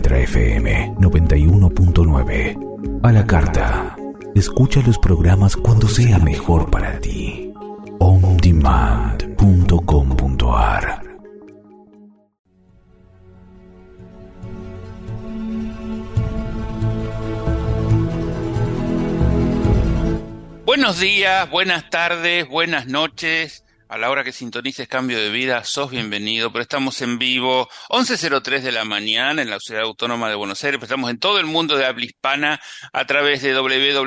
Mantra FM 91.9. A la carta. Escucha los programas cuando sea mejor para ti. ondemand.com.ar. Buenos días, buenas tardes, buenas noches. A la hora que sintonices Cambio de Vida, sos bienvenido, pero estamos en vivo, 11:03 de la mañana en la Ciudad Autónoma de Buenos Aires, pero estamos en todo el mundo de habla hispana a través de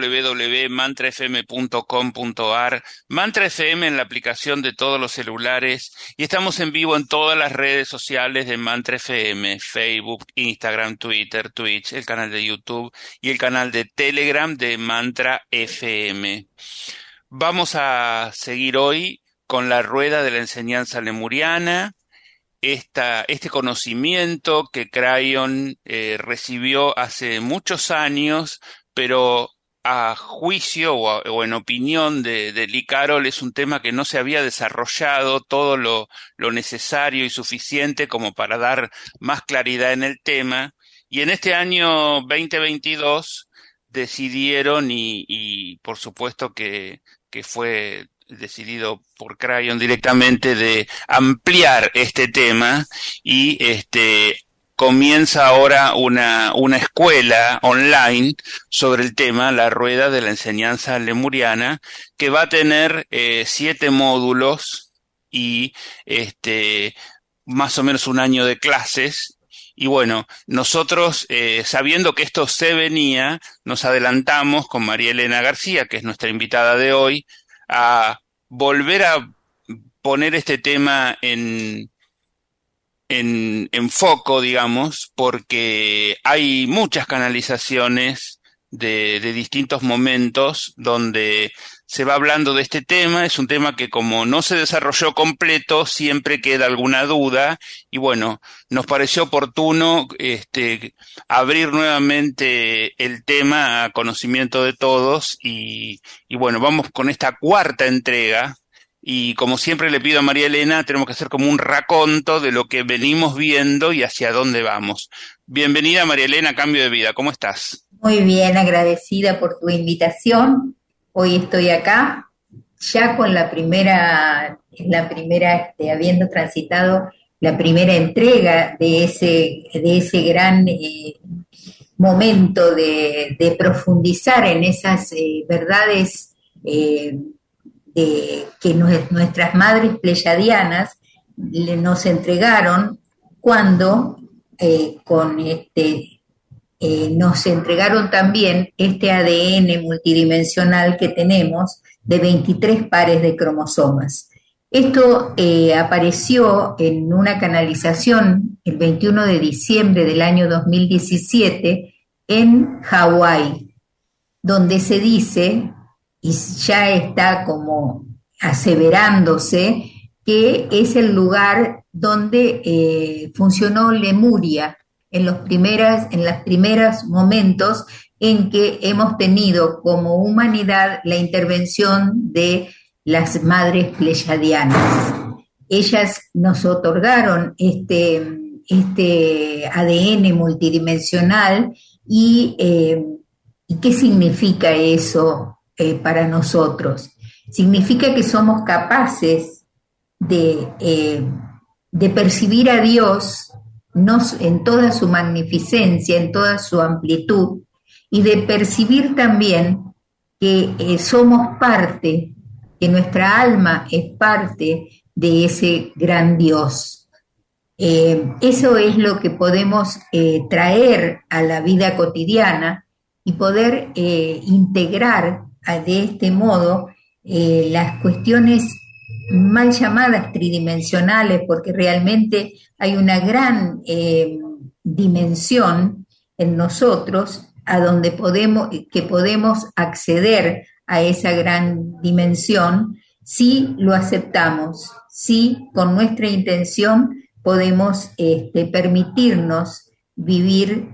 www.mantrafm.com.ar, Mantra FM en la aplicación de todos los celulares, y estamos en vivo en todas las redes sociales de Mantra FM, Facebook, Instagram, Twitter, Twitch, el canal de YouTube y el canal de Telegram de Mantra FM. Vamos a seguir hoy con la rueda de la enseñanza lemuriana, este conocimiento que Crayon recibió hace muchos años, pero a juicio o en opinión de Lee Carroll es un tema que no se había desarrollado todo lo necesario y suficiente como para dar más claridad en el tema, y en este año 2022 decidieron y por supuesto que fue decidido por Crayon directamente de ampliar este tema y comienza ahora una escuela online sobre el tema, la rueda de la enseñanza lemuriana, que va a tener 7 módulos y más o menos un año de clases. Y bueno, nosotros, sabiendo que esto se venía, nos adelantamos con María Elena García, que es nuestra invitada de hoy, a volver a poner este tema en foco, digamos, porque hay muchas canalizaciones de distintos momentos donde se va hablando de este tema. Es un tema que, como no se desarrolló completo, siempre queda alguna duda, y bueno, nos pareció oportuno abrir nuevamente el tema a conocimiento de todos, y bueno, vamos con esta 4ª entrega. Y como siempre le pido a María Elena, tenemos que hacer como un raconto de lo que venimos viendo y hacia dónde vamos. Bienvenida, María Elena, a Cambio de Vida. ¿Cómo estás? Muy bien, agradecida por tu invitación. Hoy estoy acá, ya con la primera, habiendo transitado la primera entrega de ese gran momento de profundizar en esas verdades que nuestras madres pleyadianas nos entregaron cuando nos entregaron también este ADN multidimensional que tenemos de 23 pares de cromosomas. Esto apareció en una canalización el 21 de diciembre del año 2017 en Hawái, donde se dice, y ya está como aseverándose, que es el lugar donde funcionó Lemuria en los primeros momentos en que hemos tenido como humanidad la intervención de las madres pleyadianas. Ellas nos otorgaron este ADN multidimensional y ¿qué significa eso para nosotros? Significa que somos capaces de percibir a Dios en toda su magnificencia, en toda su amplitud, y de percibir también que somos parte, que nuestra alma es parte de ese gran Dios. Eso es lo que podemos traer a la vida cotidiana y poder integrar de este modo las cuestiones mal llamadas tridimensionales, porque realmente hay una gran dimensión en nosotros a donde podemos acceder a esa gran dimensión si lo aceptamos, si con nuestra intención podemos permitirnos vivir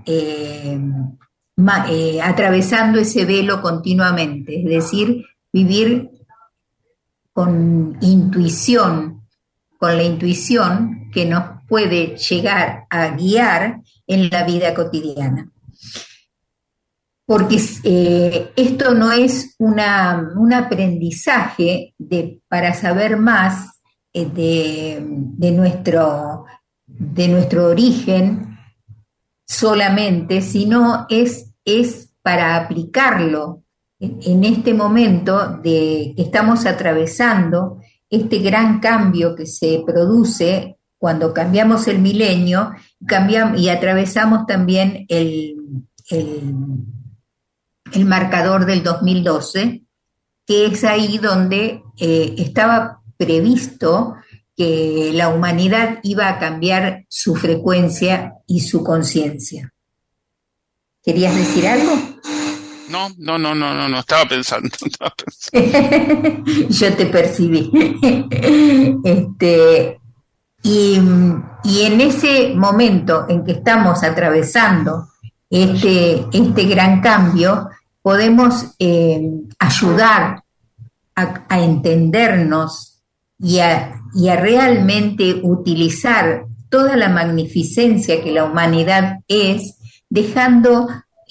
atravesando ese velo continuamente, es decir, vivir con intuición, con la intuición que nos puede llegar a guiar en la vida cotidiana. Porque esto no es un aprendizaje para saber más de nuestro origen solamente, sino es para aplicarlo en este momento que estamos atravesando, este gran cambio que se produce cuando cambiamos el milenio y atravesamos también el marcador del 2012, que es ahí donde estaba previsto que la humanidad iba a cambiar su frecuencia y su conciencia. ¿Querías decir algo? No, estaba pensando. Yo te percibí. Y en ese momento en que estamos atravesando este gran cambio, podemos ayudar a entendernos y a realmente utilizar toda la magnificencia que la humanidad es, dejando,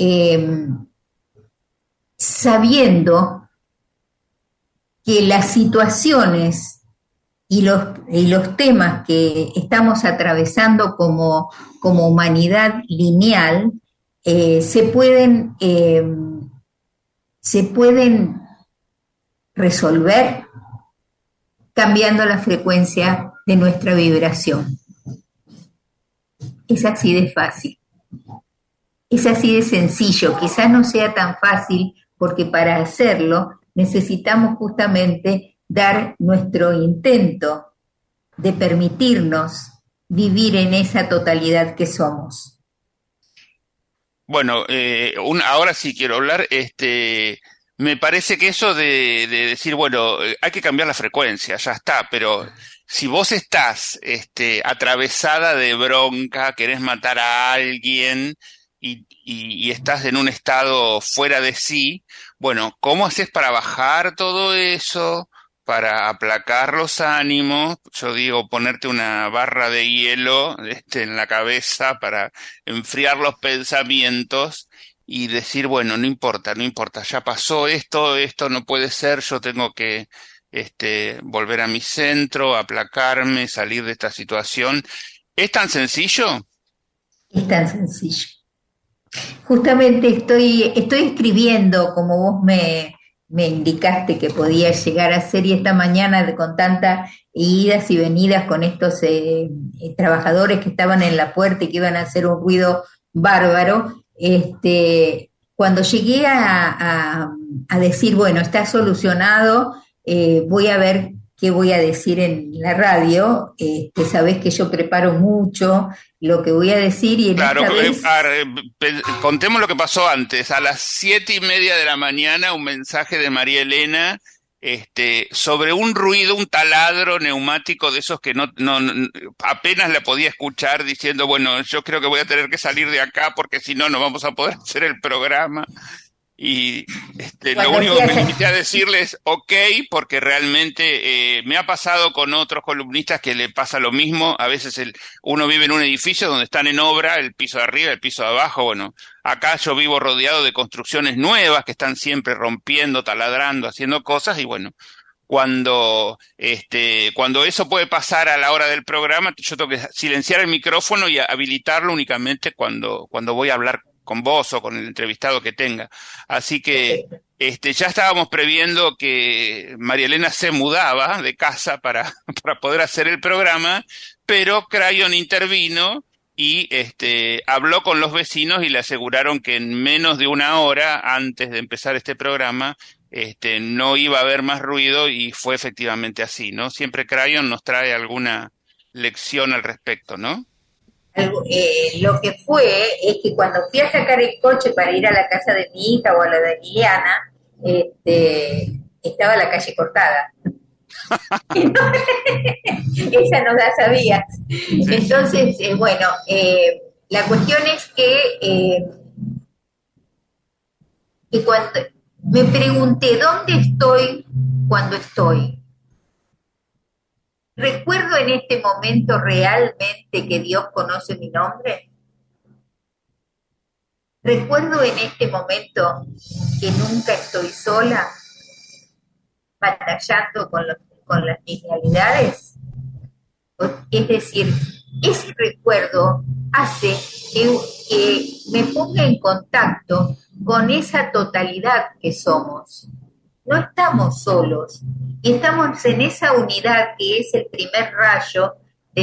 sabiendo que las situaciones y los temas que estamos atravesando como humanidad lineal se pueden resolver cambiando la frecuencia de nuestra vibración. Es así de fácil. Es así de sencillo. Quizás no sea tan fácil porque para hacerlo necesitamos justamente dar nuestro intento de permitirnos vivir en esa totalidad que somos. Bueno, ahora sí quiero hablar. Me parece que eso de decir, bueno, hay que cambiar la frecuencia, ya está, pero si vos estás atravesada de bronca, querés matar a alguien y estás en un estado fuera de sí, bueno, ¿cómo haces para bajar todo eso, para aplacar los ánimos? Yo digo, ponerte una barra de hielo en la cabeza para enfriar los pensamientos y decir, bueno, no importa, ya pasó esto no puede ser, yo tengo que volver a mi centro, aplacarme, salir de esta situación. ¿Es tan sencillo? Es tan sencillo. Justamente estoy escribiendo, como vos me indicaste que podía llegar a ser, y esta mañana con tantas idas y venidas con estos trabajadores que estaban en la puerta y que iban a hacer un ruido bárbaro, cuando llegué a decir, bueno, está solucionado, voy a ver qué voy a decir en la radio, sabés que yo preparo mucho lo que voy a decir y en claro, esta vez... contemos lo que pasó antes. A las 7:30 de la mañana, un mensaje de María Elena sobre un ruido, un taladro neumático de esos que no apenas la podía escuchar, diciendo, bueno, yo creo que voy a tener que salir de acá porque si no, no vamos a poder hacer el programa. Y lo único que me limité a decirles, ok, porque realmente me ha pasado con otros columnistas que le pasa lo mismo. A veces uno vive en un edificio donde están en obra, el piso de arriba, el piso de abajo. Bueno, acá yo vivo rodeado de construcciones nuevas que están siempre rompiendo, taladrando, haciendo cosas. Y bueno, cuando eso puede pasar a la hora del programa, yo tengo que silenciar el micrófono y habilitarlo únicamente cuando voy a hablar con vos o con el entrevistado que tenga. Así que ya estábamos previendo que María Elena se mudaba de casa para poder hacer el programa, pero Crayon intervino y habló con los vecinos y le aseguraron que en menos de una hora antes de empezar este programa no iba a haber más ruido, y fue efectivamente así, ¿no? Siempre Crayon nos trae alguna lección al respecto, ¿no? Lo que fue es que cuando fui a sacar el coche para ir a la casa de mi hija o a la de Liliana, estaba la calle cortada. Esa no la sabías. Entonces, bueno, la cuestión es que cuando me pregunté dónde estoy cuando estoy. ¿Recuerdo en este momento realmente que Dios conoce mi nombre? Recuerdo en este momento que nunca estoy sola, batallando con las linealidades. Es decir, ese recuerdo hace que me ponga en contacto con esa totalidad que somos. No estamos solos, y estamos en esa unidad que es el primer rayo de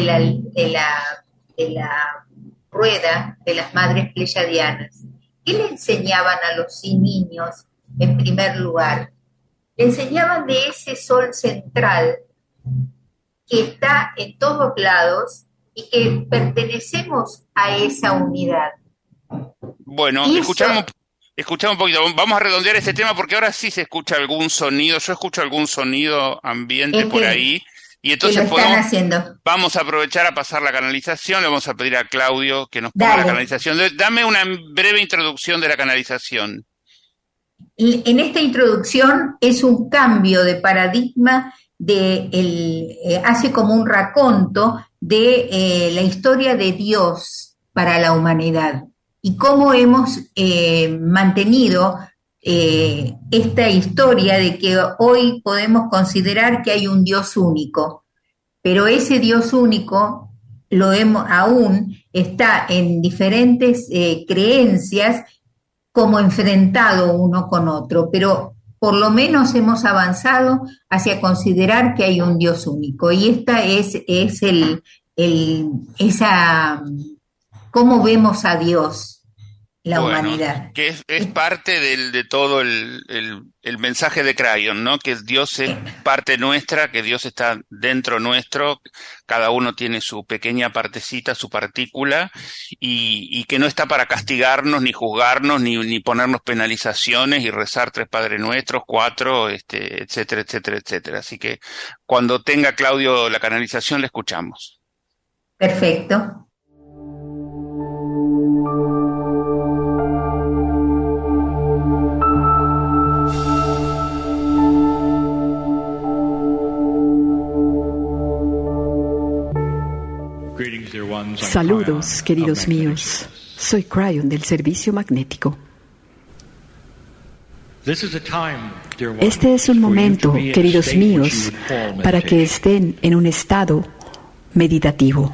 la rueda de las madres pleyadianas. ¿Qué le enseñaban a los niños en primer lugar? Le enseñaban de ese sol central que está en todos lados y que pertenecemos a esa unidad. Bueno, escuchamos un poquito. Vamos a redondear este tema porque ahora sí se escucha algún sonido. Yo escucho algún sonido ambiente por ahí. Y entonces vamos a aprovechar a pasar la canalización. Le vamos a pedir a Claudio que nos ponga la canalización. Dame una breve introducción de la canalización. En esta introducción es un cambio de paradigma, hace como un raconto de la historia de Dios para la humanidad y cómo hemos mantenido esta historia de que hoy podemos considerar que hay un Dios único, pero ese Dios único aún está en diferentes creencias como enfrentado uno con otro, pero por lo menos hemos avanzado hacia considerar que hay un Dios único, y esta es cómo vemos a Dios, la humanidad. Que es parte de todo el mensaje de Crayon, ¿no? Que Dios es parte nuestra, que Dios está dentro nuestro, cada uno tiene su pequeña partecita, su partícula, y que no está para castigarnos, ni juzgarnos, ni ponernos penalizaciones y rezar 3 Padres Nuestros, 4, etcétera, etcétera, etcétera. Así que cuando tenga Claudio la canalización, le escuchamos. Perfecto. Saludos, queridos míos. Soy Crayon del Servicio Magnético. Este es un momento, queridos míos, para que estén en un estado meditativo.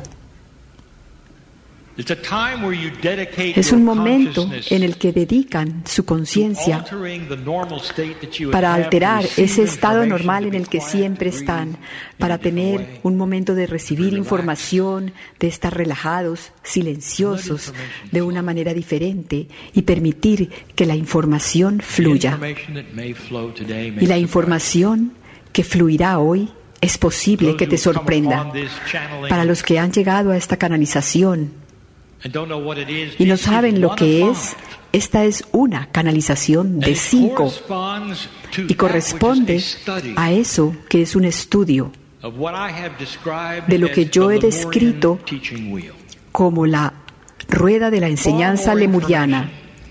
Es un momento en el que dedican su conciencia para alterar ese estado normal en el que siempre están, para tener un momento de recibir información, de estar relajados, silenciosos, de una manera diferente, y permitir que la información fluya. Y la información que fluirá hoy es posible que te sorprenda. Para los que han llegado a esta canalización y no saben lo que es, esta es una canalización de 5 y corresponde a eso que es un estudio de lo que yo he descrito como la rueda de la enseñanza lemuriana.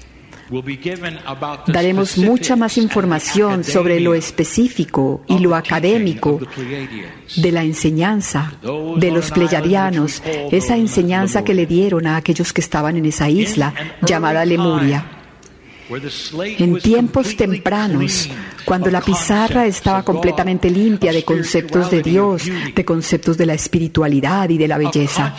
Daremos mucha más información sobre lo específico y lo académico de la enseñanza de los pleyadianos, esa enseñanza que le dieron a aquellos que estaban en esa isla llamada Lemuria. En tiempos tempranos, cuando la pizarra estaba completamente limpia de conceptos de Dios, de conceptos de la espiritualidad y de la belleza,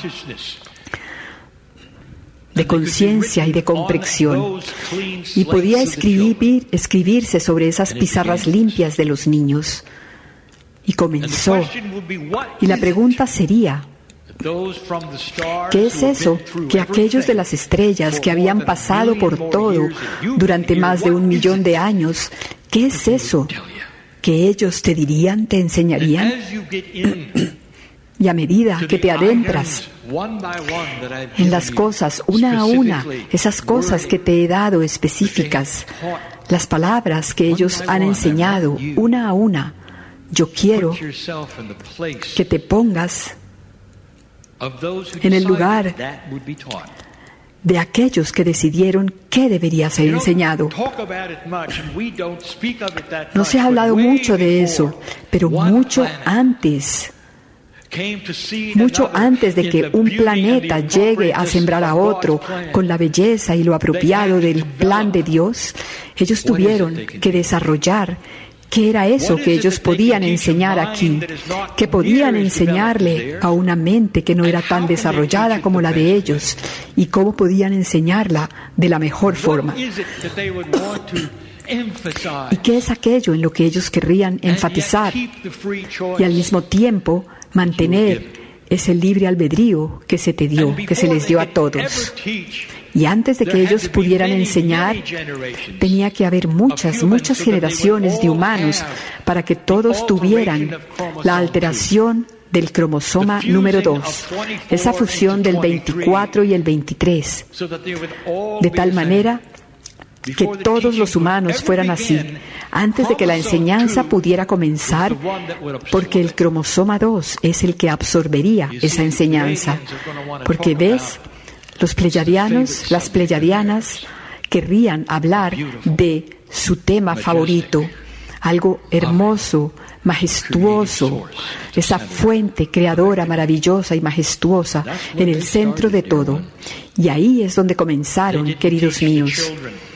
de conciencia y de comprensión, y podía escribirse sobre esas pizarras limpias de los niños. Y comenzó, y la pregunta sería, ¿qué es eso que aquellos de las estrellas que habían pasado por todo durante más de 1 millón de años, qué es eso que ellos te dirían, te enseñarían? Y a medida que te adentras en las cosas, una a una, esas cosas que te he dado específicas, las palabras que ellos han enseñado, una a una, yo quiero que te pongas en el lugar de aquellos que decidieron qué debería ser enseñado. No se ha hablado mucho de eso, pero mucho antes Mucho antes de que un planeta llegue a sembrar a otro con la belleza y lo apropiado del plan de Dios, ellos tuvieron que desarrollar qué era eso que ellos podían enseñar aquí, que podían enseñarle a una mente que no era tan desarrollada como la de ellos, y cómo podían enseñarla de la mejor forma. ¿Y qué es aquello en lo que ellos querrían enfatizar y al mismo tiempo mantener ese libre albedrío que se te dio, que se les dio a todos? Y antes de que ellos pudieran enseñar, tenía que haber muchas generaciones de humanos para que todos tuvieran la alteración del cromosoma número 2, esa fusión del 24 y el 23, de tal manera que todos los humanos fueran así, antes de que la enseñanza pudiera comenzar, porque el cromosoma 2 es el que absorbería esa enseñanza. Porque ves, los pleyadianos, las pleyadianas querrían hablar de su tema favorito, algo hermoso, majestuoso, esa fuente creadora maravillosa y majestuosa en el centro de todo. Y ahí es donde comenzaron, queridos míos.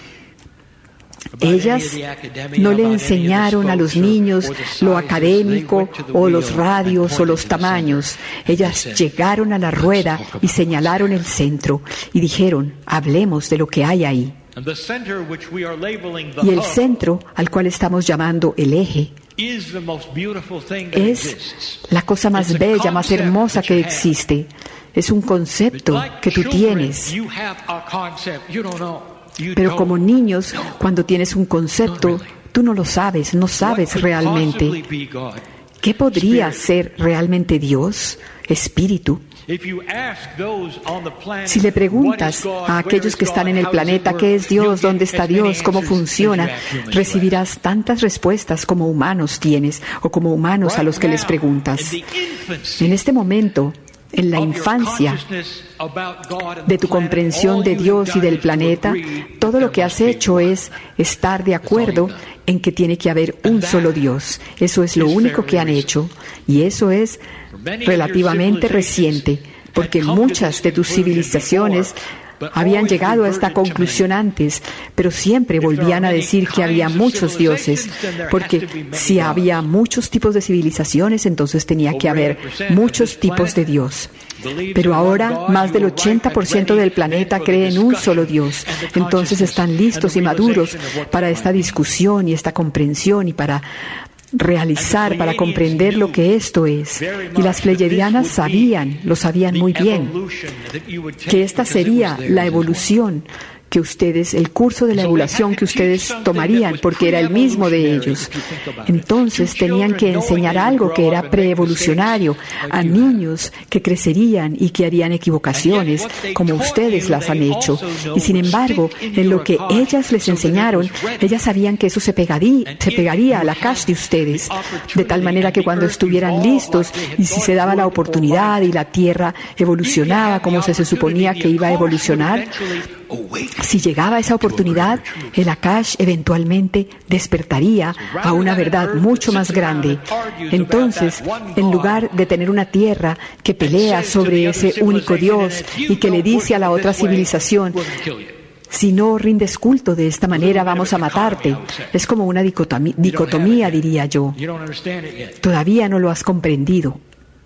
Ellas no le enseñaron a los niños lo académico o los radios o los tamaños. Ellas llegaron a la rueda y señalaron el centro y dijeron, hablemos de lo que hay ahí. Y el centro al cual estamos llamando el eje es la cosa más bella, más hermosa que existe. Es un concepto que tú tienes. Pero como niños, cuando tienes un concepto, tú no lo sabes, no sabes realmente. ¿Qué podría ser realmente Dios? Espíritu. Si le preguntas a aquellos que están en el planeta qué es Dios, dónde está Dios, cómo funciona, recibirás tantas respuestas como humanos tienes o como humanos a los que les preguntas. En este momento, en la infancia de tu comprensión de Dios y del planeta, todo lo que has hecho es estar de acuerdo en que tiene que haber un solo Dios. Eso es lo único que han hecho, y eso es relativamente reciente, porque muchas de tus civilizaciones habían llegado a esta conclusión antes, pero siempre volvían a decir que había muchos dioses, porque si había muchos tipos de civilizaciones, entonces tenía que haber muchos tipos de Dios. Pero ahora más del 80% del planeta cree en un solo Dios. Entonces están listos y maduros para esta discusión y esta comprensión y para realizar, para comprender lo que esto es. Y las pleyadianas lo sabían muy bien, que esta sería la evolución que ustedes, el curso de la evolución que ustedes tomarían, porque era el mismo de ellos. Entonces tenían que enseñar algo que era preevolucionario a niños que crecerían y que harían equivocaciones, como ustedes las han hecho. Y sin embargo, en lo que ellas les enseñaron, ellas sabían que eso se pegaría a la cash de ustedes, de tal manera que cuando estuvieran listos y si se daba la oportunidad y la Tierra evolucionaba como se suponía que iba a evolucionar, si llegaba esa oportunidad, el Akash eventualmente despertaría a una verdad mucho más grande. Entonces, en lugar de tener una tierra que pelea sobre ese único Dios y que le dice a la otra civilización, si no rindes culto de esta manera, vamos a matarte. Es como una dicotomía, diría yo. Todavía no lo has comprendido.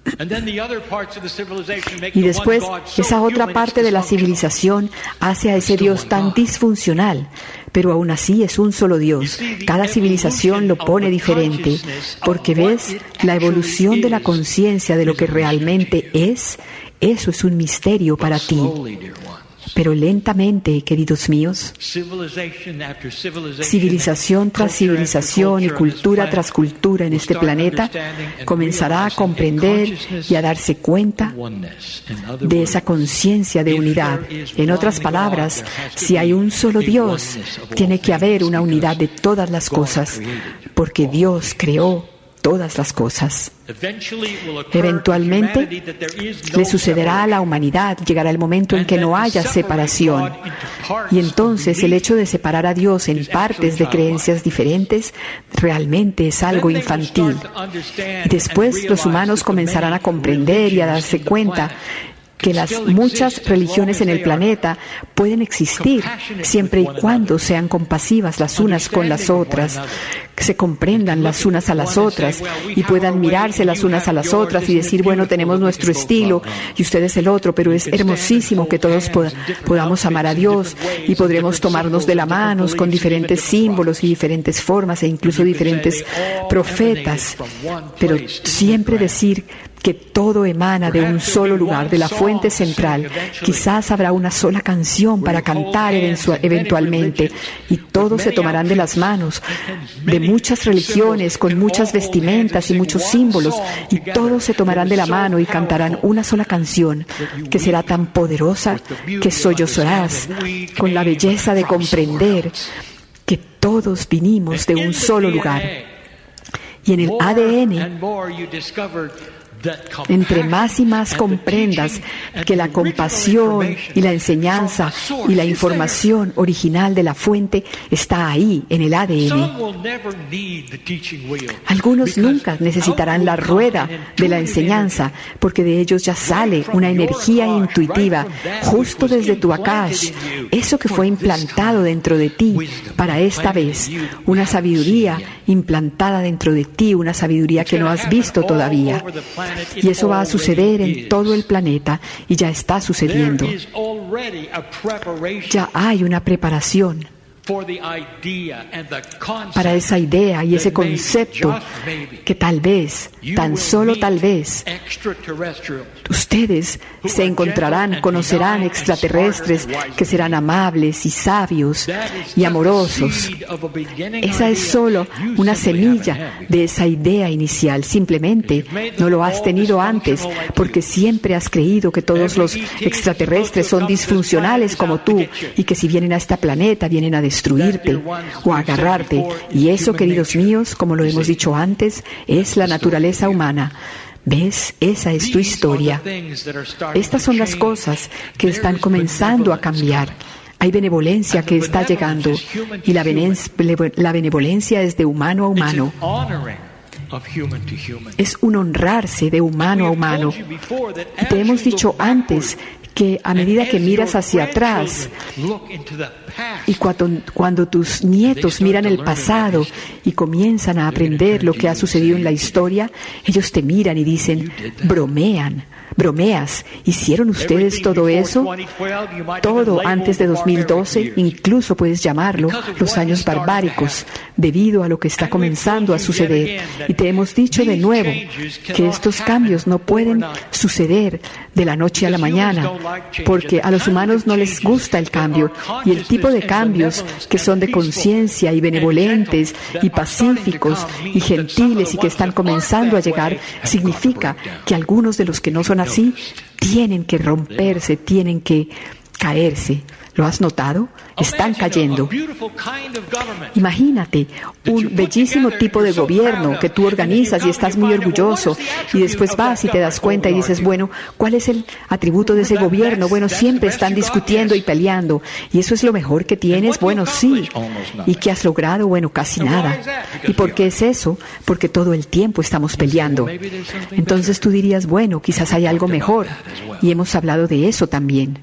Y después, esa otra parte de la civilización hace a ese Dios tan disfuncional, pero aún así es un solo Dios. Cada civilización lo pone diferente, porque ves, la evolución de la conciencia de lo que realmente es, eso es un misterio para ti. Pero lentamente, queridos míos, civilización tras civilización y cultura tras cultura en este planeta comenzará a comprender y a darse cuenta de esa conciencia de unidad. En otras palabras, si hay un solo Dios, tiene que haber una unidad de todas las cosas, porque Dios creó todas las cosas. Eventualmente le sucederá a la humanidad, llegará el momento en que no haya separación. Y entonces el hecho de separar a Dios en partes de creencias diferentes realmente es algo infantil. Y después los humanos comenzarán a comprender y a darse cuenta que las muchas religiones en el planeta pueden existir siempre y cuando sean compasivas las unas con las otras, que se comprendan las unas a las otras y puedan mirarse las unas a las otras y decir, bueno, tenemos nuestro estilo y ustedes el otro, pero es hermosísimo que todos podamos amar a Dios y podremos tomarnos de la mano con diferentes símbolos y diferentes formas e incluso diferentes profetas, pero siempre decir que todo emana de un solo lugar, de la fuente central. Quizás habrá una sola canción para cantar eventualmente y todos se tomarán de las manos de muchas religiones con muchas vestimentas y muchos símbolos y todos se tomarán de la mano y cantarán una sola canción que será tan poderosa que sollozarás con la belleza de comprender que todos vinimos de un solo lugar. Y en el ADN, entre más y más comprendas que la compasión y la enseñanza y la información original de la fuente está ahí, en el ADN. Algunos nunca necesitarán la rueda de la enseñanza, porque de ellos ya sale una energía intuitiva justo desde tu Akash, eso que fue implantado dentro de ti para esta vez, una sabiduría implantada dentro de ti, una sabiduría que no has visto todavía. Y eso va a suceder en todo el planeta y ya está sucediendo. Ya hay una preparación para esa idea y ese concepto que tal vez, tan solo tal vez, ustedes se encontrarán, conocerán extraterrestres que serán amables y sabios y amorosos. Esa es solo una semilla de esa idea inicial. Simplemente no lo has tenido antes porque siempre has creído que todos los extraterrestres son disfuncionales como tú y que si vienen a este planeta vienen a destruirte o a agarrarte. Y eso, queridos míos, como lo hemos dicho antes, es la naturaleza humana. ¿Ves? Esa es tu historia. Estas son las cosas que están comenzando a cambiar. Hay benevolencia que está llegando y la benevolencia es de humano a humano. Es un honrarse de humano a humano. Y te hemos dicho antes que a medida que miras hacia atrás y cuando tus nietos miran el pasado y comienzan a aprender lo que ha sucedido en la historia, ellos te miran y dicen, bromeas, ¿hicieron ustedes todo eso? Todo antes de 2012, incluso puedes llamarlo los años barbáricos, debido a lo que está comenzando a suceder. Y te hemos dicho de nuevo que estos cambios no pueden suceder de la noche a la mañana, porque a los humanos no les gusta el cambio, y el tipo de cambios que son de conciencia y benevolentes y pacíficos y gentiles y que están comenzando a llegar, significa que algunos de los que no son así tienen que romperse, tienen que caerse. ¿Lo has notado? Están cayendo. Imagínate un bellísimo tipo de gobierno que tú organizas y estás muy orgulloso y después vas y te das cuenta y dices, bueno, ¿cuál es el atributo de ese gobierno? Bueno, siempre están discutiendo y peleando. ¿Y eso es lo mejor que tienes? Bueno, sí. ¿Y qué has logrado? Bueno, casi nada. ¿Y por qué es eso? Porque todo el tiempo estamos peleando. Entonces tú dirías, bueno, quizás hay algo mejor. Y hemos hablado de eso también.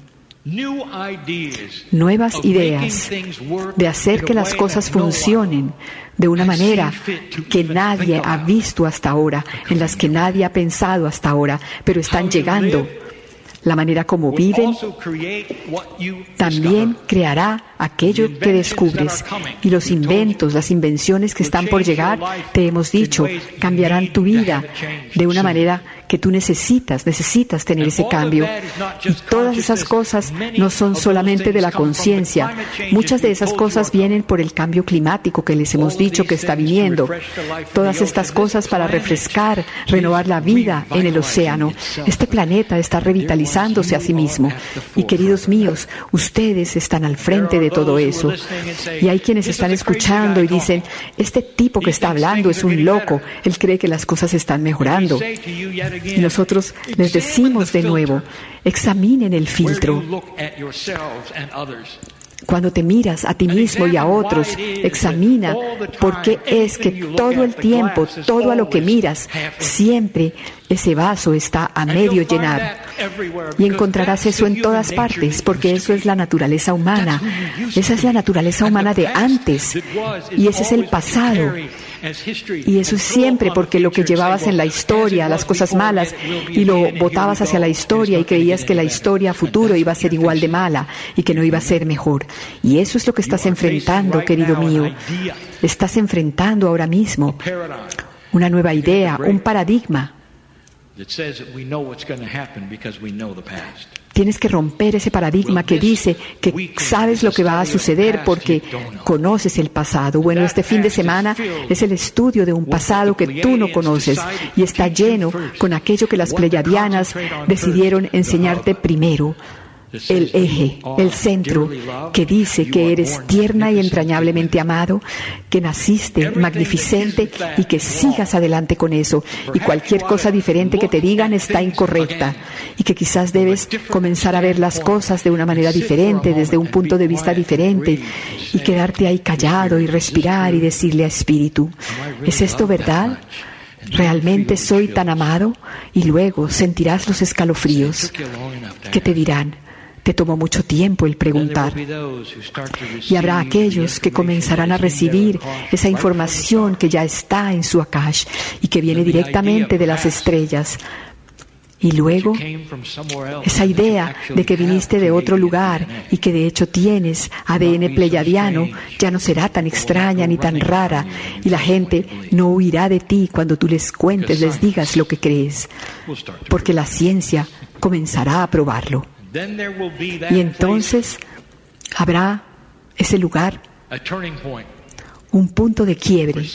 Nuevas ideas de hacer que las cosas funcionen de una manera que nadie ha visto hasta ahora, en las que nadie ha pensado hasta ahora, pero están llegando. La manera como viven también creará aquello que descubres. Y los inventos, las invenciones que están por llegar, te hemos dicho, cambiarán tu vida de una manera que tú necesitas tener ese cambio. Y todas esas cosas no son solamente de la conciencia. Muchas de esas cosas vienen por el cambio climático que les hemos dicho que está viniendo. Todas estas cosas para refrescar, renovar la vida en el océano. Este planeta está revitalizándose a sí mismo. Y queridos míos, ustedes están al frente de todo eso. Y hay quienes están escuchando y dicen, este tipo que está hablando es un loco, él cree que las cosas están mejorando. Y nosotros les decimos de nuevo, examinen el filtro. Cuando te miras a ti mismo y a otros, examina por qué es que todo el tiempo, todo a lo que miras, siempre ese vaso está a medio llenar. Y encontrarás eso en todas partes, porque eso es la naturaleza humana. Esa es la naturaleza humana de antes. Y ese es el pasado. Y eso es siempre porque lo que llevabas en la historia, las cosas malas, y lo botabas hacia la historia y creías que la historia a futuro iba a ser igual de mala y que no iba a ser mejor. Y eso es lo que estás enfrentando, querido mío. Estás enfrentando ahora mismo una nueva idea, un paradigma. Tienes que romper ese paradigma que dice que sabes lo que va a suceder porque conoces el pasado. Bueno, este fin de semana es el estudio de un pasado que tú no conoces y está lleno con aquello que las pleyadianas decidieron enseñarte primero. El eje, el centro, que dice que eres tierna y entrañablemente amado, que naciste magnificente y que sigas adelante con eso. Y cualquier cosa diferente que te digan está incorrecta y que quizás debes comenzar a ver las cosas de una manera diferente, desde un punto de vista diferente y quedarte ahí callado y respirar y decirle a Espíritu, ¿es esto verdad? ¿Realmente soy tan amado? Y luego sentirás los escalofríos que te dirán, te tomó mucho tiempo el preguntar. Y habrá aquellos que comenzarán a recibir esa información que ya está en su Akash y que viene directamente de las estrellas. Y luego, esa idea de que viniste de otro lugar y que de hecho tienes ADN pleyadiano ya no será tan extraña ni tan rara y la gente no huirá de ti cuando tú les cuentes, les digas lo que crees, porque la ciencia comenzará a probarlo. Y entonces habrá ese lugar, un punto de quiebre,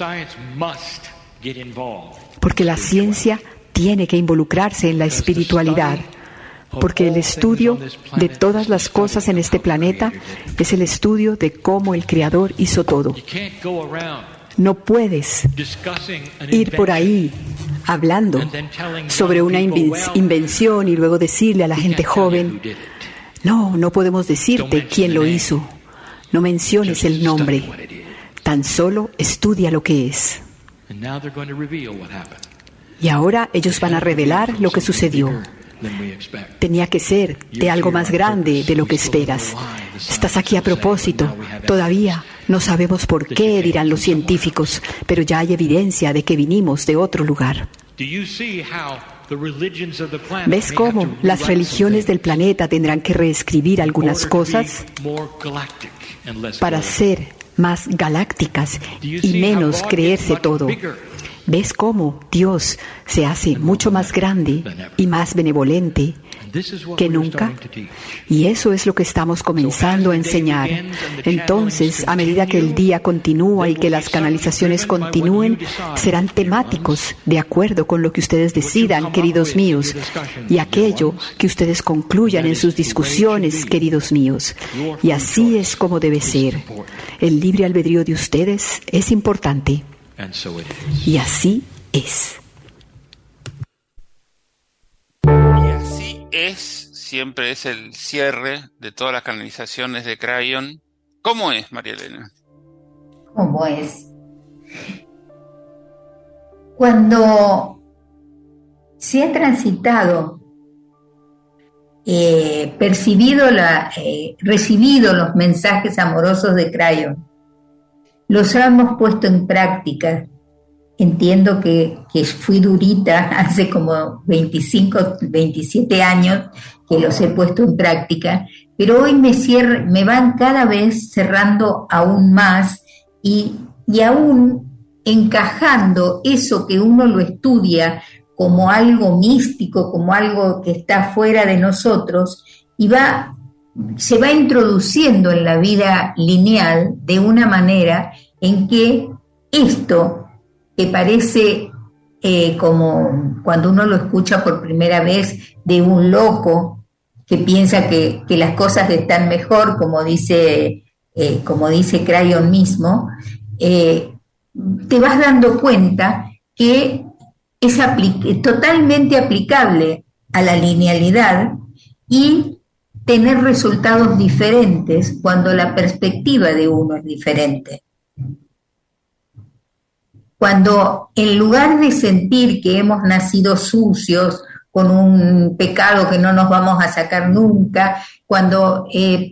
porque la ciencia tiene que involucrarse en la espiritualidad, porque el estudio de todas las cosas en este planeta es el estudio de cómo el Creador hizo todo. No puedes ir por ahí hablando sobre una invención y luego decirle a la gente joven, no podemos decirte quién lo hizo. No menciones el nombre. Tan solo estudia lo que es. Y ahora ellos van a revelar lo que sucedió. Tenía que ser de algo más grande de lo que esperas. Estás aquí a propósito. Todavía no sabemos por qué, dirán los científicos, pero ya hay evidencia de que vinimos de otro lugar. ¿Ves cómo las religiones del planeta tendrán que reescribir algunas cosas para ser más galácticas y menos creerse todo? ¿Ves cómo Dios se hace mucho más grande y más benevolente que nunca? Y eso es lo que estamos comenzando a enseñar. Entonces, a medida que el día continúa y que las canalizaciones continúen, serán temáticos de acuerdo con lo que ustedes decidan, queridos míos, y aquello que ustedes concluyan en sus discusiones, queridos míos. Y así es como debe ser. El libre albedrío de ustedes es importante. Y así es. Y así es, siempre es el cierre de todas las canalizaciones de Kryon. ¿Cómo es, María Elena? ¿Cómo es? Cuando se ha transitado, recibido los mensajes amorosos de Kryon, los hemos puesto en práctica. Entiendo que fui durita hace como 25, 27 años que los he puesto en práctica, pero hoy me van cada vez cerrando aún más y aún encajando eso que uno lo estudia como algo místico, como algo que está fuera de nosotros, y se va introduciendo en la vida lineal de una manera en que esto, que parece como cuando uno lo escucha por primera vez de un loco que piensa que las cosas están mejor, como dice Crayon mismo, te vas dando cuenta que es totalmente aplicable a la linealidad y tener resultados diferentes cuando la perspectiva de uno es diferente. Cuando en lugar de sentir que hemos nacido sucios, con un pecado que no nos vamos a sacar nunca, cuando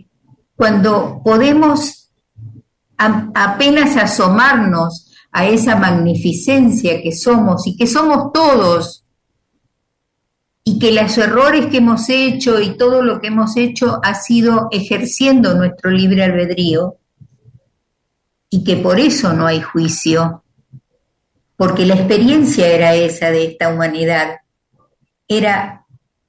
podemos apenas asomarnos a esa magnificencia que somos y que somos todos, y que los errores que hemos hecho y todo lo que hemos hecho ha sido ejerciendo nuestro libre albedrío, y que por eso no hay juicio, porque la experiencia era esa de esta humanidad, era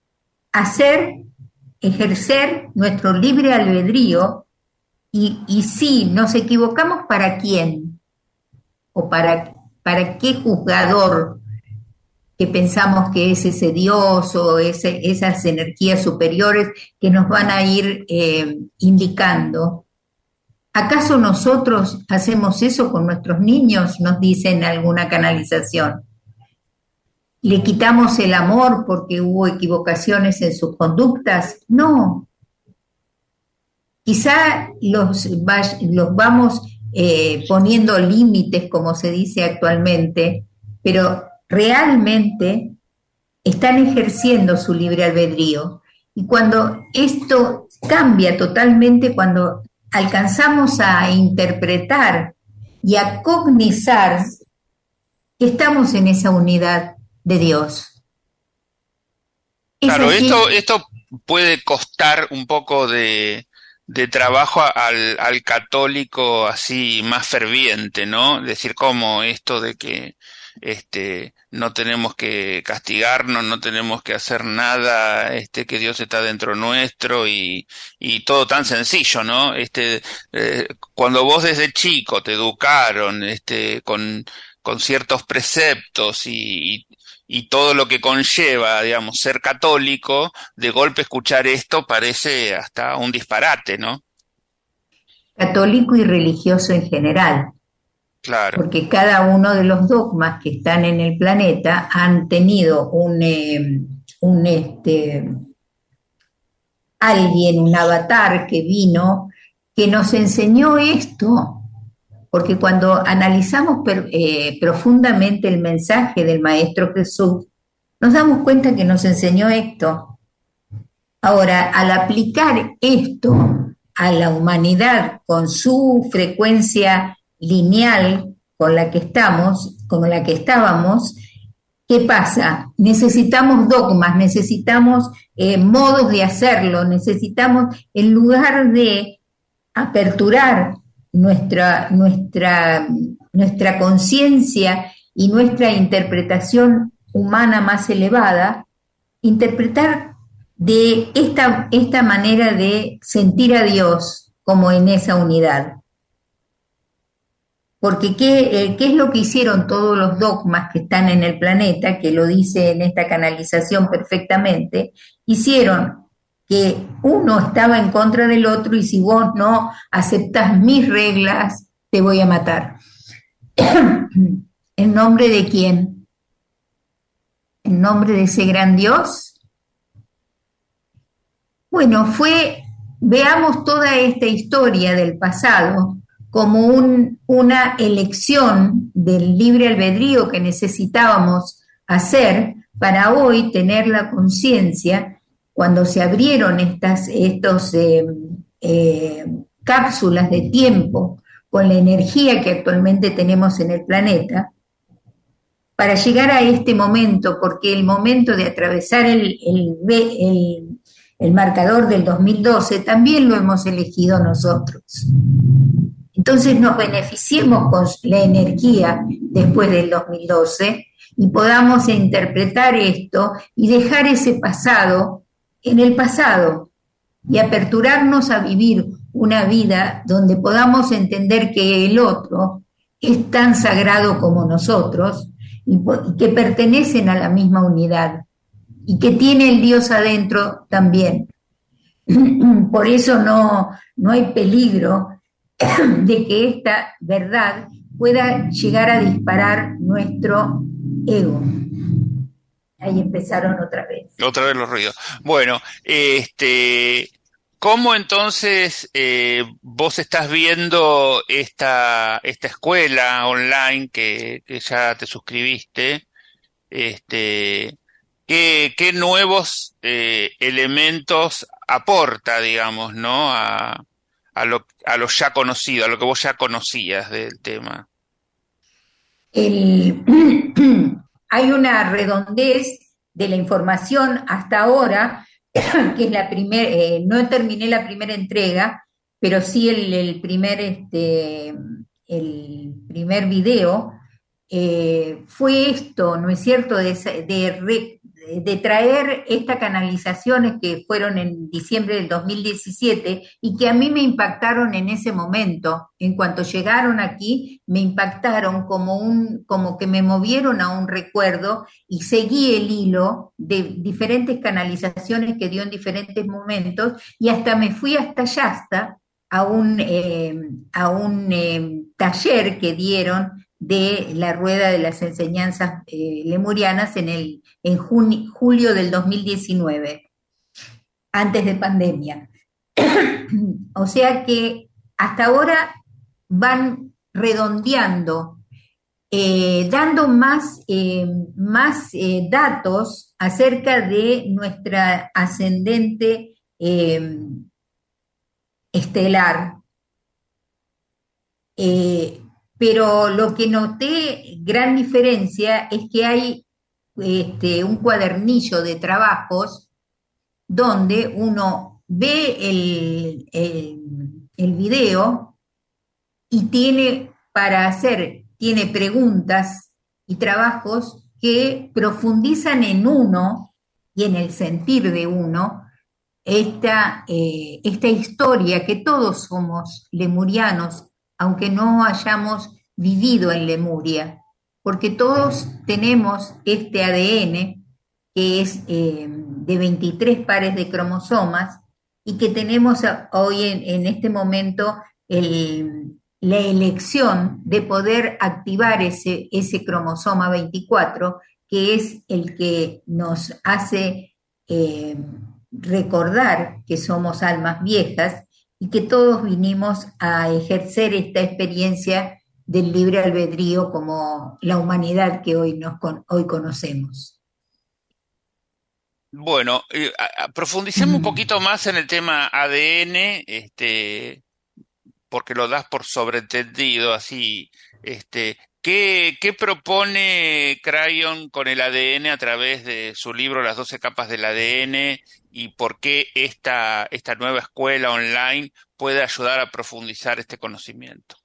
ejercer nuestro libre albedrío, y si nos equivocamos, ¿para quién? ¿O para qué juzgador que pensamos que es ese Dios o esas energías superiores que nos van a ir indicando? ¿Acaso nosotros hacemos eso con nuestros niños? Nos dicen alguna canalización. ¿Le quitamos el amor porque hubo equivocaciones en sus conductas? No. Quizá los vamos poniendo límites, como se dice actualmente, pero realmente están ejerciendo su libre albedrío. Y cuando esto cambia totalmente, cuando alcanzamos a interpretar y a cognizar que estamos en esa unidad de Dios. Claro, esto puede costar un poco de trabajo al católico así más ferviente, ¿no? Decir, ¿cómo esto de que no tenemos que castigarnos, no tenemos que hacer nada, que Dios está dentro nuestro y todo tan sencillo, ¿no? Cuando vos desde chico te educaron con ciertos preceptos y todo lo que conlleva, digamos, ser católico, de golpe escuchar esto parece hasta un disparate, ¿no? Católico y religioso en general. Claro. Porque cada uno de los dogmas que están en el planeta han tenido alguien, un avatar que vino, que nos enseñó esto. Porque cuando analizamos profundamente el mensaje del Maestro Jesús, nos damos cuenta que nos enseñó esto. Ahora, al aplicar esto a la humanidad con su frecuencia lineal con la que estábamos, ¿qué pasa? Necesitamos dogmas, necesitamos modos de hacerlo, necesitamos, en lugar de aperturar nuestra conciencia y nuestra interpretación humana más elevada, interpretar de esta manera de sentir a Dios como en esa unidad. Porque ¿qué es lo que hicieron todos los dogmas que están en el planeta, que lo dice en esta canalización perfectamente? Hicieron que uno estaba en contra del otro, y si vos no aceptás mis reglas, te voy a matar. ¿En nombre de quién? ¿En nombre de ese gran Dios? Bueno, veamos toda esta historia del pasado como una elección del libre albedrío que necesitábamos hacer para hoy tener la conciencia. Cuando se abrieron estas cápsulas de tiempo con la energía que actualmente tenemos en el planeta, para llegar a este momento, porque el momento de atravesar el marcador del 2012 también lo hemos elegido nosotros. Entonces nos beneficiemos con la energía después del 2012 y podamos interpretar esto y dejar ese pasado en el pasado y aperturarnos a vivir una vida donde podamos entender que el otro es tan sagrado como nosotros y que pertenecen a la misma unidad y que tiene el Dios adentro también. Por eso no hay peligro de que esta verdad pueda llegar a disparar nuestro ego. Ahí empezaron otra vez. Otra vez los ruidos. Bueno, ¿cómo entonces vos estás viendo esta escuela online que ya te suscribiste? ¿Qué nuevos elementos aporta, digamos, ¿no? a lo ya conocido, a lo que vos ya conocías del tema? Hay una redondez de la información hasta ahora, que es la primera, no terminé la primera entrega, pero sí el primer video, fue esto, ¿no es cierto?, de traer estas canalizaciones que fueron en diciembre del 2017 y que a mí me impactaron en ese momento. En cuanto llegaron aquí, me impactaron como que me movieron a un recuerdo y seguí el hilo de diferentes canalizaciones que dio en diferentes momentos y hasta me fui hasta Shasta a un taller que dieron de la Rueda de las Enseñanzas Lemurianas en julio del 2019, antes de pandemia. O sea que hasta ahora van redondeando, dando más datos acerca de nuestra ascendente estelar. Pero lo que noté gran diferencia es que hay un cuadernillo de trabajos donde uno ve el video y tiene preguntas y trabajos que profundizan en uno y en el sentir de uno esta historia que todos somos lemurianos, aunque no hayamos vivido en Lemuria, porque todos tenemos este ADN que es de 23 pares de cromosomas y que tenemos hoy en este momento la elección de poder activar ese cromosoma 24, que es el que nos hace recordar que somos almas viejas y que todos vinimos a ejercer esta experiencia del libre albedrío como la humanidad que hoy conocemos. Bueno, profundicemos un poquito más en el tema ADN, porque lo das por sobreentendido, así, ¿qué propone Crayon con el ADN a través de su libro Las 12 capas del ADN y por qué esta nueva escuela online puede ayudar a profundizar este conocimiento?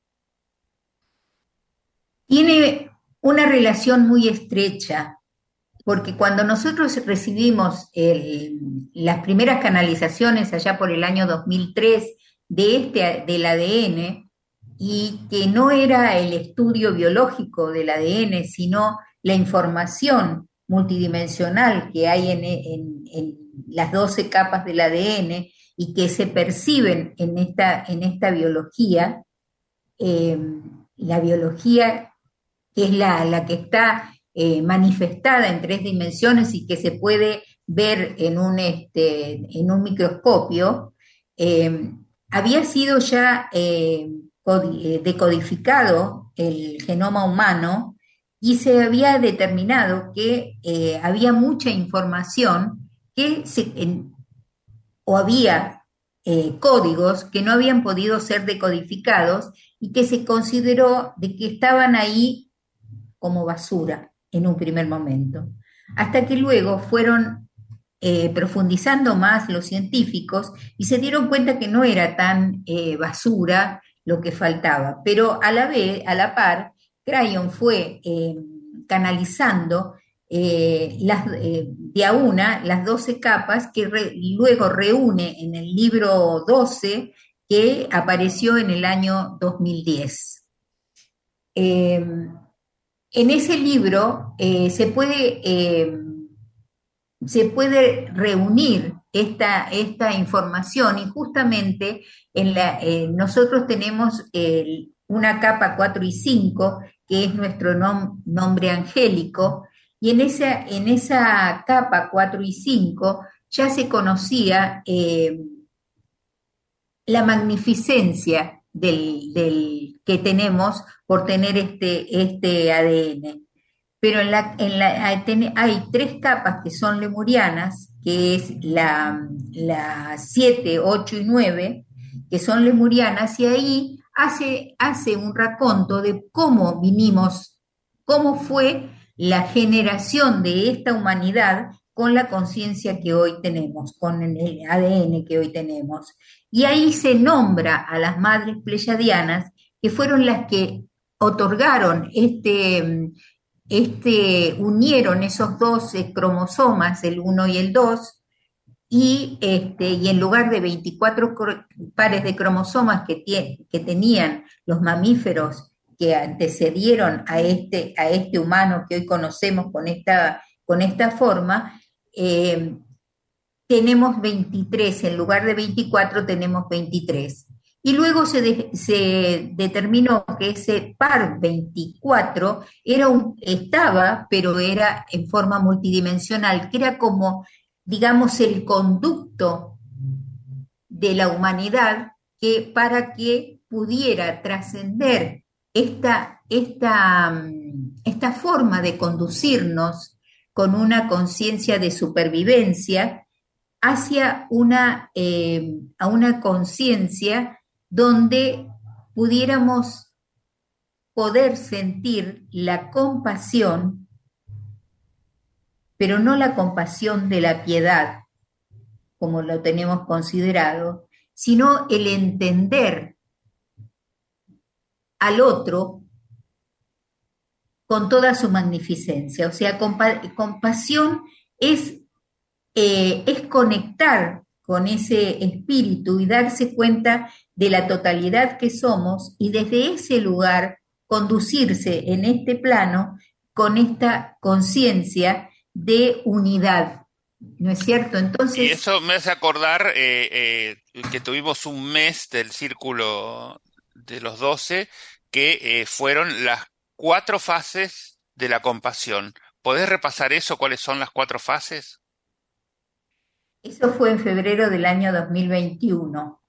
Tiene una relación muy estrecha, porque cuando nosotros recibimos las primeras canalizaciones allá por el año 2003 del ADN, y que no era el estudio biológico del ADN, sino la información multidimensional que hay en las 12 capas del ADN y que se perciben en esta biología, la biología que es la que está manifestada en 3 dimensiones y que se puede ver en un microscopio, había sido ya decodificado el genoma humano y se había determinado que había mucha información o había códigos que no habían podido ser decodificados y que se consideró de que estaban ahí como basura en un primer momento, hasta que luego fueron profundizando más los científicos y se dieron cuenta que no era tan basura lo que faltaba, pero a la par, Crayon fue canalizando de a una las 12 capas que luego reúne en el libro 12 que apareció en el año 2010. En ese libro se puede reunir esta información, y justamente nosotros tenemos una capa 4 y 5, que es nuestro nombre angélico, y en esa capa 4 y 5 ya se conocía la magnificencia del que tenemos por tener este ADN. Pero hay 3 capas que son lemurianas, que es la 7, 8 y 9, que son lemurianas, y ahí hace un raconto de cómo fue la generación de esta humanidad con la conciencia que hoy tenemos, con el ADN que hoy tenemos. Y ahí se nombra a las madres pleyadianas, que fueron las que otorgaron unieron esos 12 cromosomas, el 1 y el 2, y en lugar de 24 pares de cromosomas que tenían los mamíferos que antecedieron a este humano que hoy conocemos con esta forma, tenemos 23, en lugar de 24 tenemos 23. Y luego se determinó que ese par 24 pero era en forma multidimensional, que era como, digamos, el conducto de la humanidad para que pudiera trascender esta forma de conducirnos con una conciencia de supervivencia hacia a una conciencia donde pudiéramos poder sentir la compasión, pero no la compasión de la piedad, como lo tenemos considerado, sino el entender al otro con toda su magnificencia. O sea, compasión es conectar con ese espíritu y darse cuenta de la totalidad que somos, y desde ese lugar conducirse en este plano con esta conciencia de unidad, ¿no es cierto? Entonces, y eso me hace acordar que tuvimos un mes del Círculo de los 12, que fueron las 4 fases de la compasión. ¿Podés repasar eso? ¿Cuáles son las 4 fases? Eso fue en febrero del año 2021.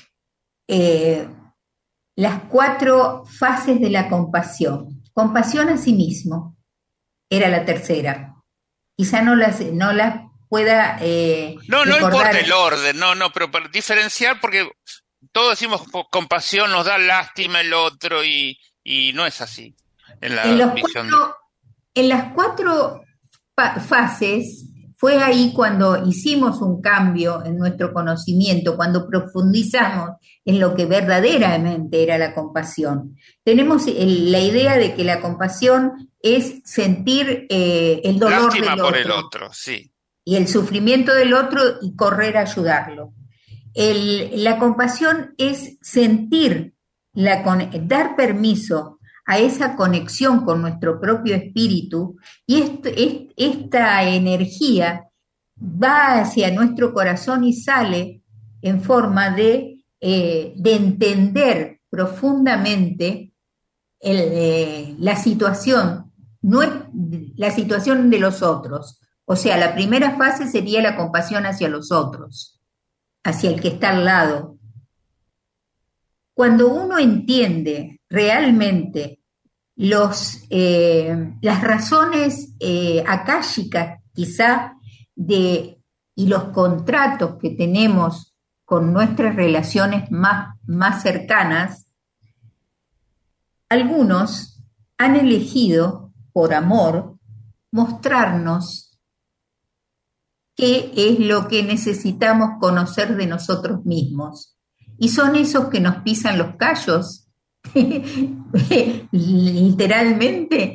Las 4 fases de la compasión. Compasión a sí mismo era la tercera. Quizá no las pueda no recordar. Importa el orden, pero para diferenciar, porque todos decimos compasión, nos da lástima el otro, y no es así. En las 4 fases fue ahí cuando hicimos un cambio en nuestro conocimiento, cuando profundizamos en lo que verdaderamente era la compasión. Tenemos la idea de que la compasión es sentir el dolor lástima del por otro, el otro, sí, y el sufrimiento del otro, y correr a ayudarlo. La compasión es sentir, dar permiso a esa conexión con nuestro propio espíritu, y esta energía va hacia nuestro corazón y sale en forma de entender profundamente la situación, no es la situación de los otros. O sea, la primera fase sería la compasión hacia los otros, hacia el que está al lado. Cuando uno entiende realmente las razones akáshicas, quizá, y los contratos que tenemos con nuestras relaciones más cercanas, algunos han elegido, por amor, mostrarnos qué es lo que necesitamos conocer de nosotros mismos. Y son esos que nos pisan los callos, literalmente,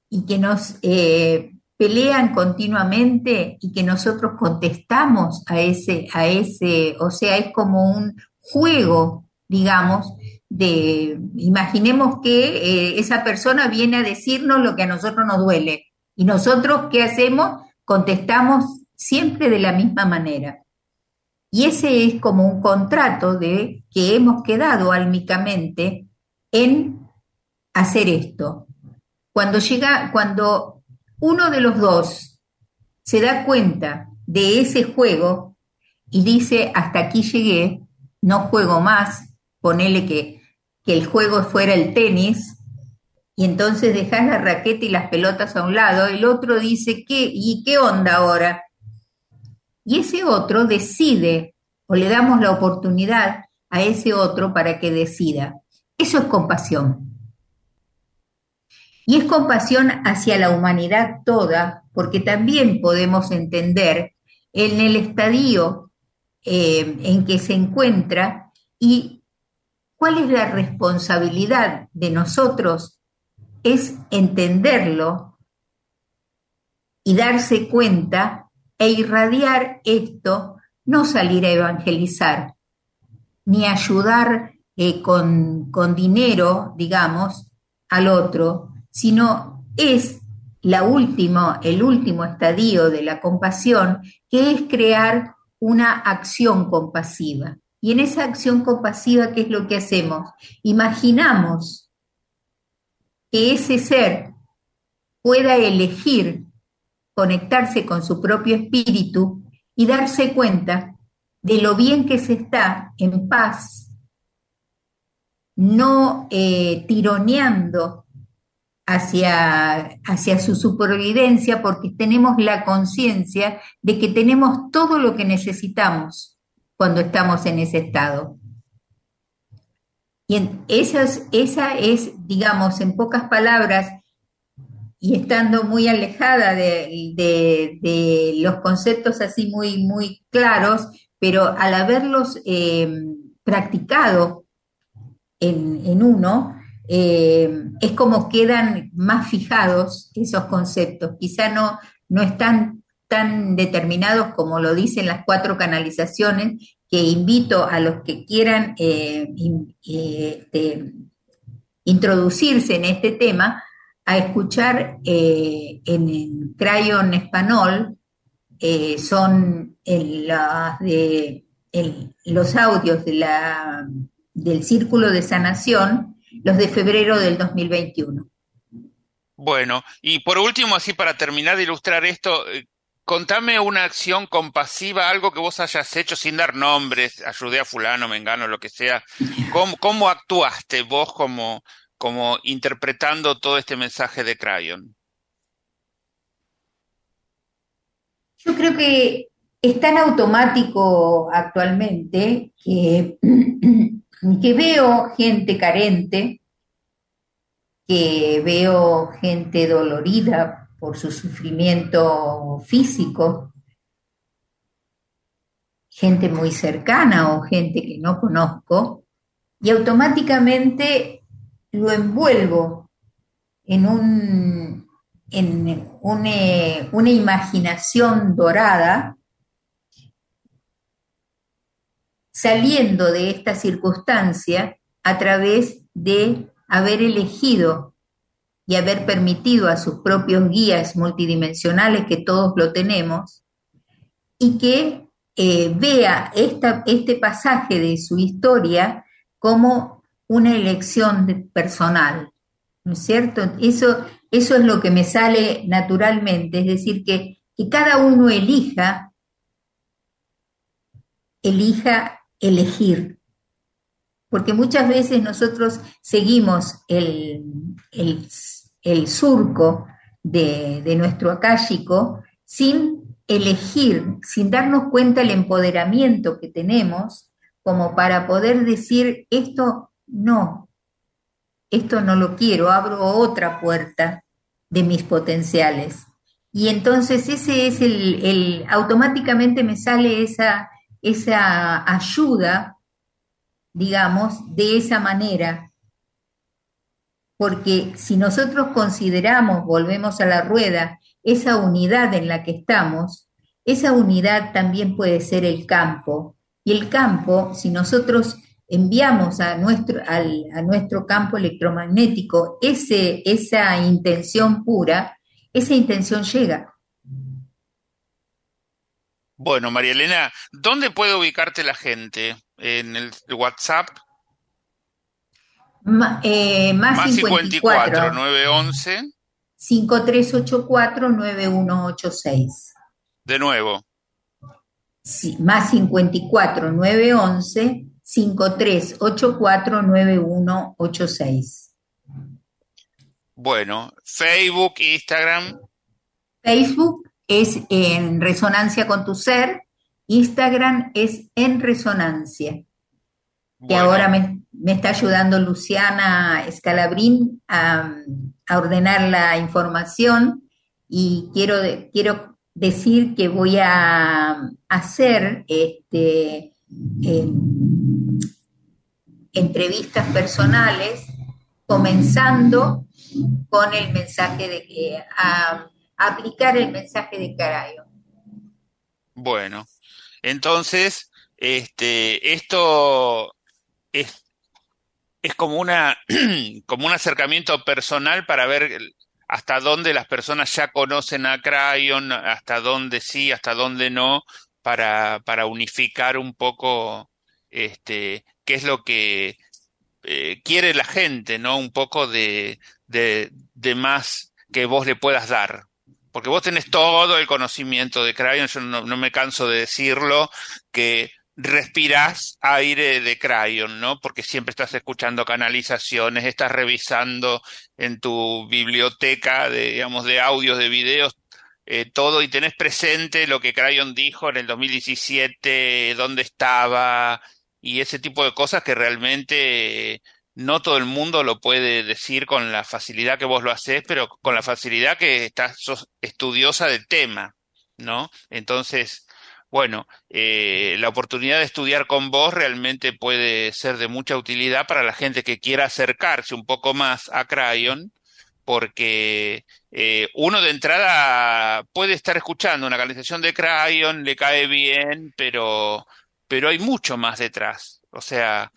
y que nos pelean continuamente y que nosotros contestamos a ese, o sea, es como un juego, digamos, imaginemos que esa persona viene a decirnos lo que a nosotros nos duele, y nosotros, ¿qué hacemos? Contestamos siempre de la misma manera. Y ese es como un contrato de que hemos quedado álmicamente en hacer esto. Cuando uno de los dos se da cuenta de ese juego y dice, hasta aquí llegué, no juego más, ponele que el juego fuera el tenis, y entonces dejás la raqueta y las pelotas a un lado, el otro dice, ¿y qué onda ahora? Y ese otro decide, o le damos la oportunidad a ese otro para que decida. Eso es compasión. Y es compasión hacia la humanidad toda, porque también podemos entender en el estadio en que se encuentra y cuál es la responsabilidad de nosotros, es entenderlo y darse cuenta e irradiar esto, no salir a evangelizar, ni ayudar con dinero, digamos, al otro, sino es el último estadio de la compasión, que es crear una acción compasiva. Y en esa acción compasiva, ¿qué es lo que hacemos? Imaginamos que ese ser pueda elegir conectarse con su propio espíritu y darse cuenta de lo bien que se está en paz, no tironeando hacia su supervivencia, porque tenemos la conciencia de que tenemos todo lo que necesitamos cuando estamos en ese estado. Y esa es, digamos, en pocas palabras, y estando muy alejada de los conceptos así muy, muy claros, pero al haberlos practicado en uno, es como quedan más fijados esos conceptos. Quizá no están tan determinados como lo dicen las 4 canalizaciones, que invito a los que quieran introducirse en este tema a escuchar en Crayon Español, son los audios del Círculo de Sanación, los de febrero del 2021. Bueno, y por último, así para terminar de ilustrar esto, contame una acción compasiva, algo que vos hayas hecho sin dar nombres, ayudé a fulano, mengano, lo que sea. ¿Cómo actuaste vos como interpretando todo este mensaje de Crayon? Yo creo que es tan automático actualmente que veo gente carente, que veo gente dolorida por su sufrimiento físico, gente muy cercana o gente que no conozco, y automáticamente lo envuelvo en una imaginación dorada, saliendo de esta circunstancia a través de haber elegido y haber permitido a sus propios guías multidimensionales, que todos lo tenemos, y que vea este pasaje de su historia como una elección personal, ¿no es cierto? Eso es lo que me sale naturalmente, es decir, que cada uno elija elegir, porque muchas veces nosotros seguimos el surco de nuestro akáshico sin elegir, sin darnos cuenta el empoderamiento que tenemos como para poder decir, esto no lo quiero, abro otra puerta de mis potenciales. Y entonces ese es automáticamente me sale esa ayuda, digamos, de esa manera. porque si nosotros consideramos, volvemos a la rueda, esa unidad en la que estamos, esa unidad también puede ser el campo. Y el campo, si nosotros enviamos a nuestro campo electromagnético esa intención pura, esa intención llega. Bueno, María Elena, ¿dónde puede ubicarte la gente? ¿En el WhatsApp? Más 54 911 5384 9186. De nuevo. Sí, más 54 911 5384 9186. Bueno, Facebook, Instagram. Facebook es En Resonancia con tu Ser, Instagram es En Resonancia. Bueno. Que ahora me está ayudando Luciana Scalabrín a ordenar la información, y quiero decir que voy a hacer entrevistas personales, comenzando con el mensaje a aplicar el mensaje de Crayon. Bueno, entonces, esto es como como un acercamiento personal para ver hasta dónde las personas ya conocen a Crayon, hasta dónde sí, hasta dónde no, para unificar un poco qué es lo que quiere la gente, ¿no? Un poco de más que vos le puedas dar. Porque vos tenés todo el conocimiento de Crayon, yo no me canso de decirlo, que respirás aire de Crayon, ¿no? Porque siempre estás escuchando canalizaciones, estás revisando en tu biblioteca de audios, de videos, todo, y tenés presente lo que Crayon dijo en el 2017, dónde estaba, y ese tipo de cosas que realmente no todo el mundo lo puede decir con la facilidad que vos lo hacés, pero con la facilidad que sos estudiosa del tema, ¿no? Entonces, bueno, la oportunidad de estudiar con vos realmente puede ser de mucha utilidad para la gente que quiera acercarse un poco más a Crayon, porque uno de entrada puede estar escuchando una canalización de Crayon, le cae bien, pero hay mucho más detrás. O sea,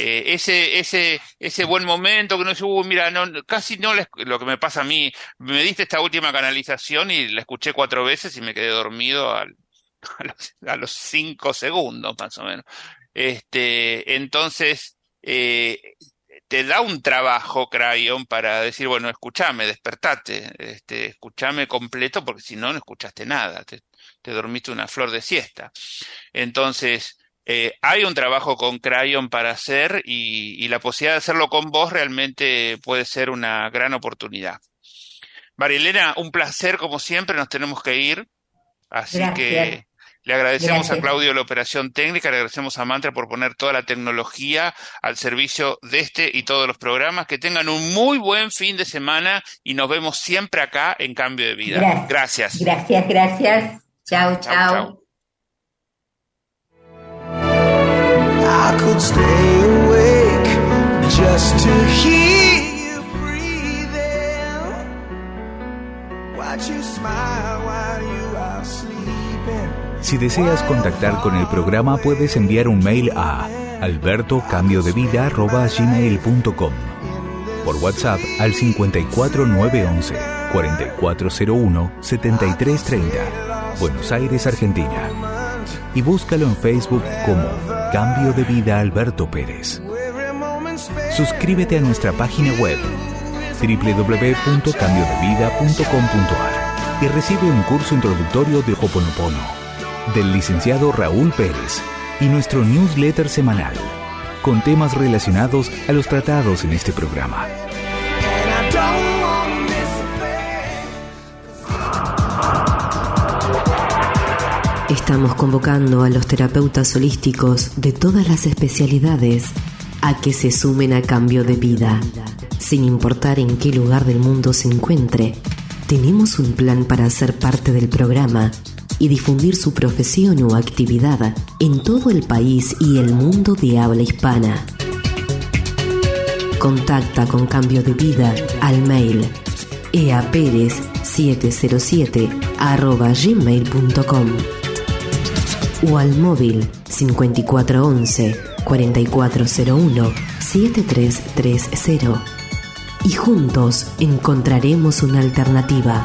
ese buen momento que uno dice, mira, casi no lo que me pasa a mí, me diste esta última canalización y la escuché 4 veces y me quedé dormido a los 5 segundos, más o menos. Entonces, te da un trabajo, Crayon, para decir, bueno, escuchame, despertate, escuchame completo, porque si no escuchaste nada, te dormiste una flor de siesta. Entonces, hay un trabajo con Crayon para hacer, y la posibilidad de hacerlo con vos realmente puede ser una gran oportunidad. María Elena, un placer como siempre, nos tenemos que ir, así Gracias. Que le agradecemos Gracias. A Claudio la operación técnica, le agradecemos a Mantra por poner toda la tecnología al servicio de este y todos los programas. Que tengan un muy buen fin de semana y nos vemos siempre acá en Cambio de Vida. Gracias. Gracias. Chao. I could stay awake just to hear you breathing, watch you smile while you are sleeping. Si deseas contactar con el programa, puedes enviar un mail a albertocambiodevida@gmail.com, por WhatsApp al 54 911 4401 7330, Buenos Aires, Argentina, y búscalo en Facebook como Cambio de Vida Alberto Pérez. Suscríbete a nuestra página web www.cambiodevida.com.ar y recibe un curso introductorio de Ho'oponopono del licenciado Raúl Pérez y nuestro newsletter semanal con temas relacionados a los tratados en este programa. Estamos convocando a los terapeutas holísticos de todas las especialidades a que se sumen a Cambio de Vida. Sin importar en qué lugar del mundo se encuentre, tenemos un plan para ser parte del programa y difundir su profesión o actividad en todo el país y el mundo de habla hispana. Contacta con Cambio de Vida al mail eaperez707@gmail.com o al móvil 5411 4401 7330 y juntos encontraremos una alternativa.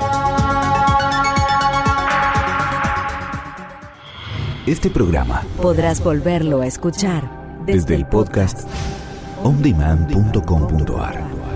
Este programa Podrás volverlo a escuchar desde el podcast ondemand.com.ar.